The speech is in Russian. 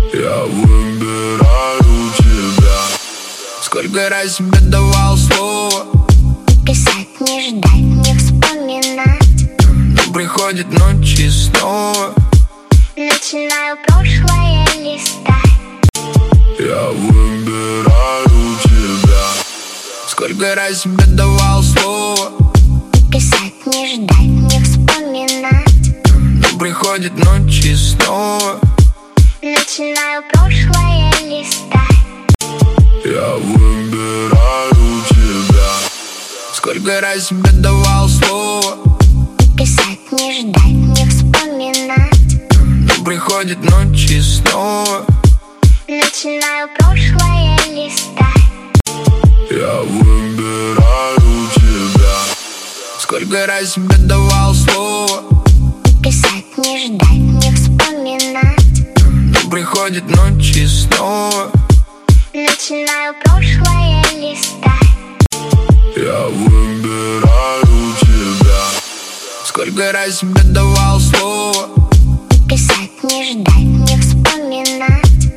Я выбираю тебя. Сколько раз тебе давал слово Писать, не ждать, не вспоминать. Но приходит ночь и снова Начинаю прошлое листать. Я выбираю тебя. Сколько раз тебе давал слово Писать, не ждать, не вспоминать. Но приходит ночь и снова Начинаю прошлое листать. Я выбираю тебя. Сколько раз тебе давал слово Писать, не ждать, не вспоминать. Но приходит ночь и снова Начинаю прошлое листать. Я выбираю тебя. Сколько раз тебе давал слово Писать, не ждать, не вспоминать. Но приходит ночь и снова Начинаю прошлое листать. Я выбираю тебя. Сколько раз тебе давал